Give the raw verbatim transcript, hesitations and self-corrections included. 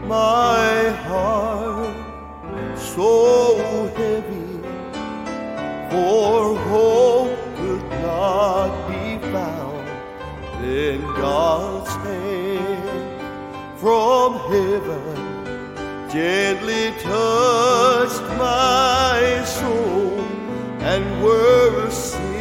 my heart so heavy, for hope could not be found. Then God's hand from heaven gently touched my soul, and words